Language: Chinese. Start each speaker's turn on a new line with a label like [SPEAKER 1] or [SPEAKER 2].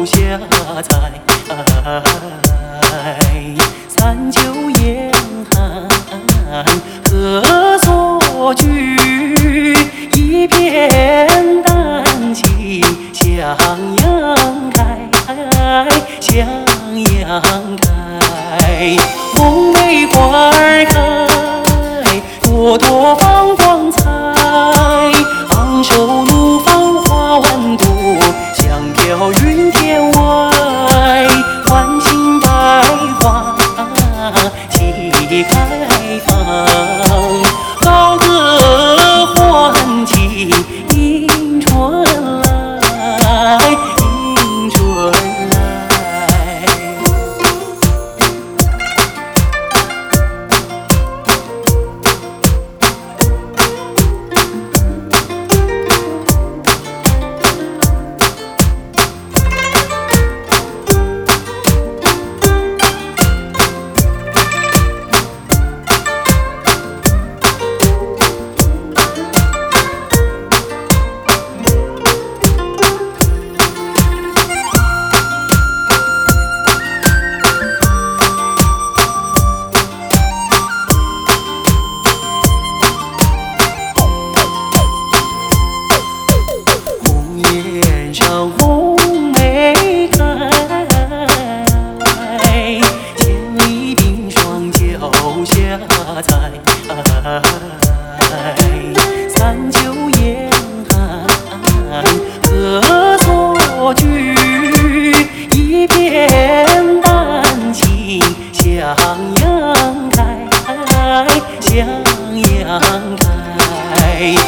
[SPEAKER 1] 下在三九严寒何所居？一片丹青向阳开，向阳开。红梅花儿开，朵朵放光彩。昂首怒放花万朵，香飘云天外。欢欣百花齐开放，高歌欢庆迎春来，迎春来。红梅开，千里冰霜脚下在。三九严寒何所居？一片丹青向阳开，向阳开。